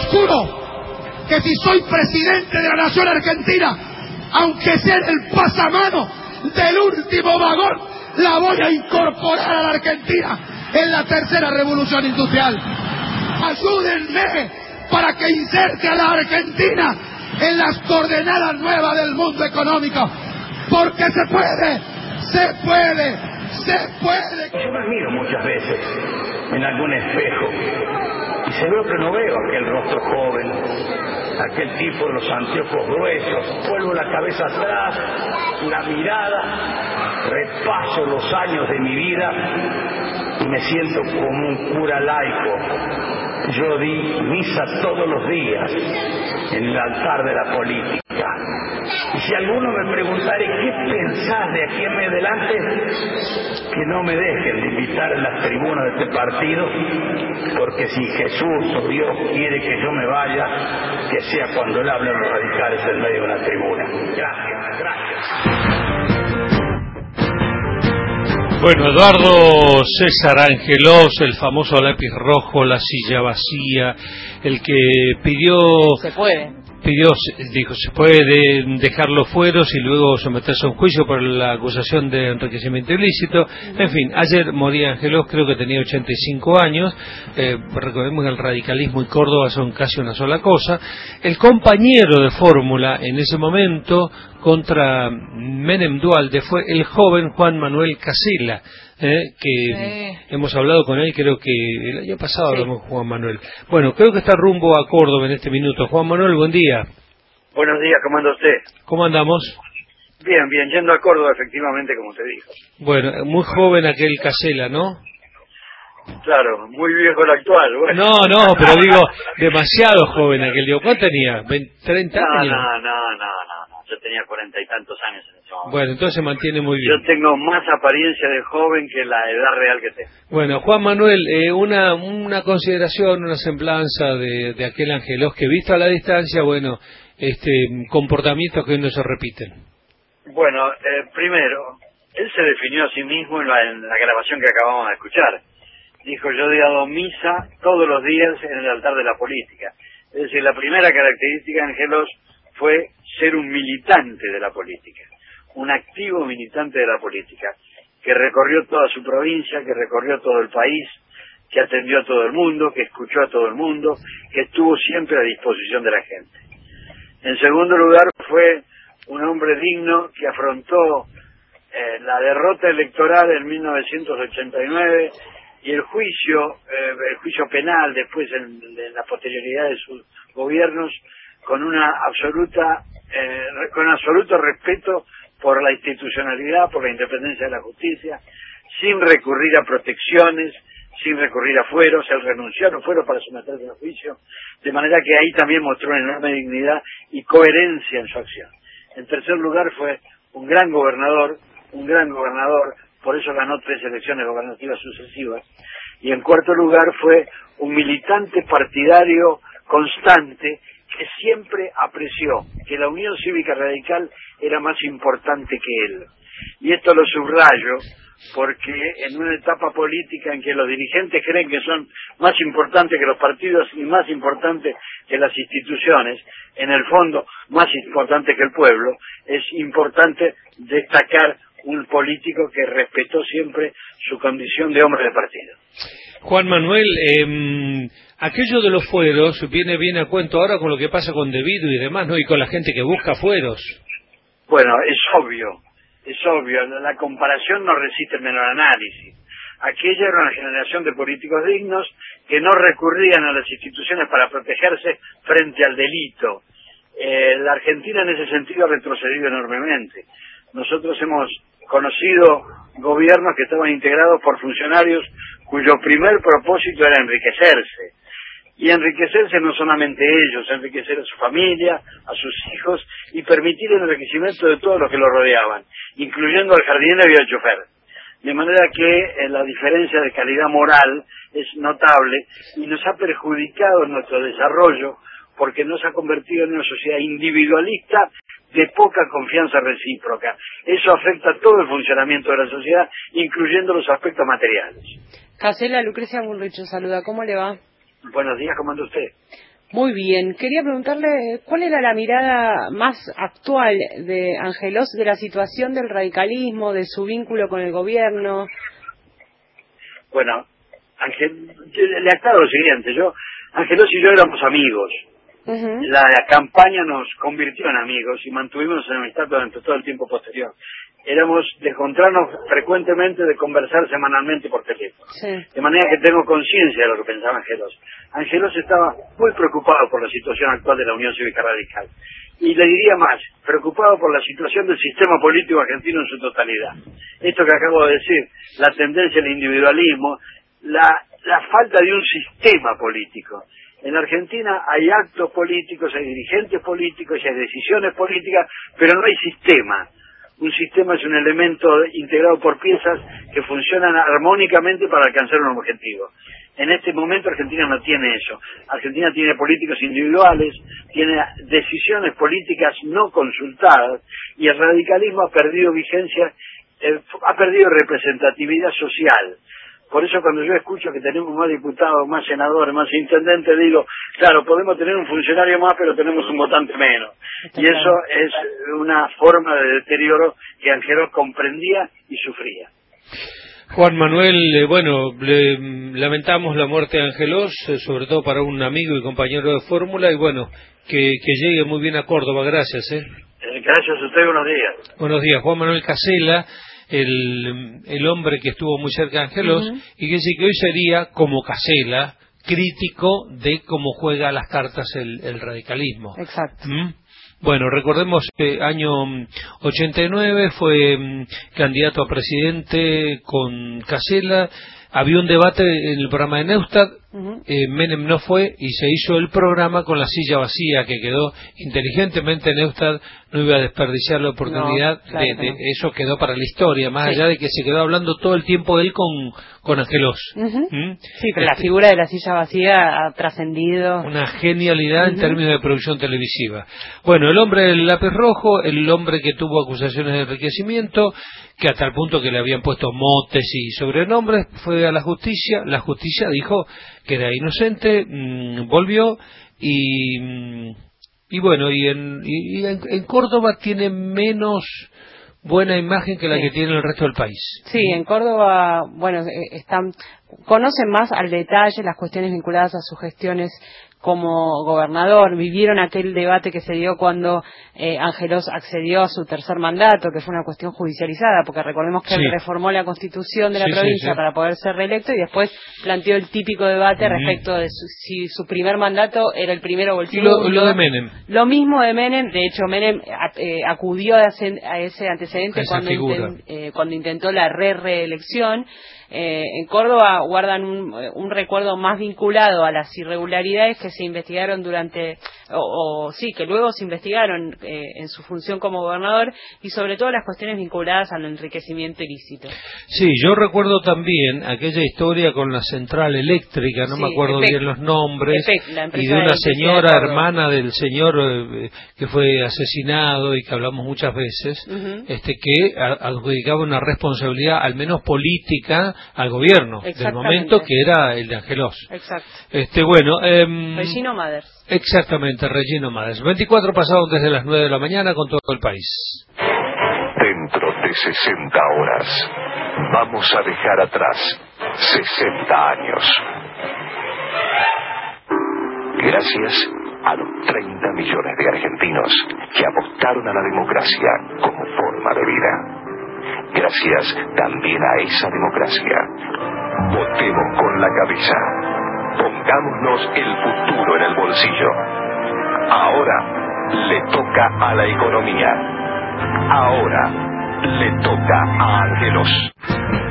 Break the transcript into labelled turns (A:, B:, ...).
A: juro que si soy presidente de la nación argentina, aunque sea en el pasamano del último vagón, la voy a incorporar a la Argentina en la tercera revolución industrial. Ayúdenme para que inserte a la Argentina en las coordenadas nuevas del mundo económico, porque se puede, se puede, se puede.
B: Yo me miro muchas veces en algún espejo y seguro que no veo aquel rostro joven, aquel tipo de los anteojos gruesos. Vuelvo la cabeza atrás, la mirada, repaso los años de mi vida y me siento como un cura laico. Yo di misa todos los días en el altar de la política. Y si alguno me preguntare qué pensás de aquí en adelante, que no me dejen de invitar en las tribunas de este partido, porque si Jesús o Dios quiere que yo me vaya, que sea cuando él hable a los radicales en medio de una tribuna. Gracias, gracias.
C: Bueno, Eduardo César Angelos, el famoso lápiz rojo, la silla vacía, el que dijo se puede dejar los fueros y luego someterse a un juicio por la acusación de enriquecimiento ilícito. En fin, ayer moría Angelos, creo que tenía 85 años. Recordemos que el radicalismo y Córdoba son casi una sola cosa. El compañero de fórmula en ese momento contra Menem Duhalde fue el joven Juan Manuel Casella, que hemos hablado con él, creo que el año pasado hablamos con Juan Manuel. Bueno, creo que está rumbo a Córdoba en este minuto. Juan Manuel, buen día.
D: Buenos días, ¿cómo anda usted?
C: ¿Cómo andamos?
D: Bien, bien, yendo a Córdoba, efectivamente, como te dijo.
C: Bueno, muy joven aquel Casella, ¿no?
D: Claro, muy viejo el actual. Bueno.
C: No, pero digo, demasiado joven aquel. Digo, ¿cuánto tenía? ¿30 años?
D: No, yo tenía 40 y tantos años en ese momento.
C: Bueno, entonces se mantiene muy bien.
D: Yo tengo más apariencia de joven que la edad real que tengo.
C: Bueno, Juan Manuel, una consideración, una semblanza de aquel Angelos que visto a la distancia, bueno, comportamientos que hoy no se repiten.
D: Bueno, primero, él se definió a sí mismo en la grabación que acabamos de escuchar. Dijo, yo he dado misa todos los días en el altar de la política. Es decir, la primera característica de Angelos fue ser un militante de la política, un activo militante de la política, que recorrió toda su provincia, que recorrió todo el país, que atendió a todo el mundo, que escuchó a todo el mundo, que estuvo siempre a disposición de la gente. En segundo lugar, fue un hombre digno que afrontó la derrota electoral en 1989 y el juicio penal después en la posterioridad de sus gobiernos con absoluto respeto por la institucionalidad, por la independencia de la justicia, sin recurrir a protecciones, sin recurrir a fueros. Él renunció a los fueros para someterse al juicio, de manera que ahí también mostró una enorme dignidad y coherencia en su acción. En tercer lugar, fue un gran gobernador, por eso ganó 3 elecciones gobernativas sucesivas, y en cuarto lugar fue un militante partidario constante que siempre apreció que la Unión Cívica Radical era más importante que él. Y esto lo subrayo porque en una etapa política en que los dirigentes creen que son más importantes que los partidos y más importantes que las instituciones, en el fondo más importante que el pueblo, es importante destacar un político que respetó siempre su condición de hombre de partido.
C: Juan Manuel, aquello de los fueros viene bien a cuento ahora con lo que pasa con De Vito y demás, ¿no? Y con la gente que busca fueros.
D: Bueno, es obvio, la comparación no resiste el menor análisis. Aquella era una generación de políticos dignos que no recurrían a las instituciones para protegerse frente al delito. La Argentina en ese sentido ha retrocedido enormemente. Nosotros hemos conocido gobiernos que estaban integrados por funcionarios cuyo primer propósito era enriquecerse. Y enriquecerse no solamente ellos, enriquecer a su familia, a sus hijos y permitir el enriquecimiento de todos los que lo rodeaban, incluyendo al jardinero y al chofer. De manera que la diferencia de calidad moral es notable y nos ha perjudicado en nuestro desarrollo porque nos ha convertido en una sociedad individualista de poca confianza recíproca. Eso afecta todo el funcionamiento de la sociedad, incluyendo los aspectos materiales.
E: Casella, Lucrecia Bullrich saluda, ¿cómo le va?
D: Buenos días, ¿cómo anda usted?
E: Muy bien. Quería preguntarle cuál era la mirada más actual de Angelos de la situación del radicalismo, de su vínculo con el gobierno.
D: Bueno, le aclaro lo siguiente. Angelos y yo éramos amigos. La campaña nos convirtió en amigos y mantuvimos en amistad durante todo el tiempo posterior. Éramos de encontrarnos frecuentemente, de conversar semanalmente por teléfono.
E: Sí.
D: De manera que tengo conciencia de lo que pensaba Angelos. Angelos estaba muy preocupado por la situación actual de la Unión Cívica Radical. Y le diría más, preocupado por la situación del sistema político argentino en su totalidad. Esto que acabo de decir, la tendencia al individualismo, la falta de un sistema político. En Argentina hay actos políticos, hay dirigentes políticos, hay decisiones políticas, pero no hay sistema. Un sistema es un elemento integrado por piezas que funcionan armónicamente para alcanzar un objetivo. En este momento Argentina no tiene eso. Argentina tiene políticos individuales, tiene decisiones políticas no consultadas y el radicalismo ha perdido vigencia, ha perdido representatividad social. Por eso cuando yo escucho que tenemos más diputados, más senadores, más intendentes, digo, claro, podemos tener un funcionario más, pero tenemos un votante menos. Y eso es una forma de deterioro que Angelos comprendía y sufría.
C: Juan Manuel, bueno, lamentamos la muerte de Angelos, sobre todo para un amigo y compañero de fórmula, y bueno, que llegue muy bien a Córdoba, gracias.
D: Gracias a usted, buenos días.
C: Buenos días, Juan Manuel Casella, el hombre que estuvo muy cerca de Angelos, y que dice que hoy sería, como Casella, crítico de cómo juega las cartas el radicalismo.
E: Exacto.
C: Bueno, recordemos que año 89 fue candidato a presidente con Casella. Había un debate en el programa de Neustadt, Menem no fue y se hizo el programa con la silla vacía, que quedó inteligentemente. Neustadt no iba a desperdiciar la oportunidad, eso quedó para la historia, más allá de que se quedó hablando todo el tiempo él con Angelos.
E: Sí, pero la figura de la silla vacía ha trascendido.
C: Una genialidad en términos de producción televisiva. Bueno, el hombre del lápiz rojo, el hombre que tuvo acusaciones de enriquecimiento, que hasta el punto que le habían puesto motes y sobrenombres, fue a la justicia dijo que era inocente, volvió y bueno, y en Córdoba tiene menos buena imagen que la que tiene el resto del país.
E: Sí, en Córdoba, bueno, conocen más al detalle las cuestiones vinculadas a sus gestiones como gobernador. Vivieron aquel debate que se dio cuando Angelos accedió a su tercer mandato, que fue una cuestión judicializada, porque recordemos que él reformó la constitución de la provincia para poder ser reelecto, y después planteó el típico debate respecto de si su primer mandato era el primero o el segundo.
C: Lo de Menem.
E: Lo mismo de Menem. De hecho, Menem acudió a ese antecedente cuando intentó la reelección. En Córdoba guardan un recuerdo más vinculado a las irregularidades que se investigaron que luego se investigaron en su función como gobernador, y sobre todo las cuestiones vinculadas al enriquecimiento ilícito.
C: Sí, yo recuerdo también aquella historia con la central eléctrica, no me acuerdo bien los nombres, y de una señora hermana del señor que fue asesinado y que hablamos muchas veces, que adjudicaba una responsabilidad, al menos política, al gobierno del momento, que era el de Angelos.
E: Exacto.
C: Regino
E: Maders.
C: Exactamente, Regino Maders. 24 pasados desde las 9 de la mañana con todo el país.
F: Dentro de 60 horas vamos a dejar atrás 60 años. Gracias a los 30 millones de argentinos que apostaron a la democracia como forma de vida. Gracias también a esa democracia. Votemos con la cabeza. Pongámonos el futuro en el bolsillo. Ahora le toca a la economía. Ahora le toca a Angelos.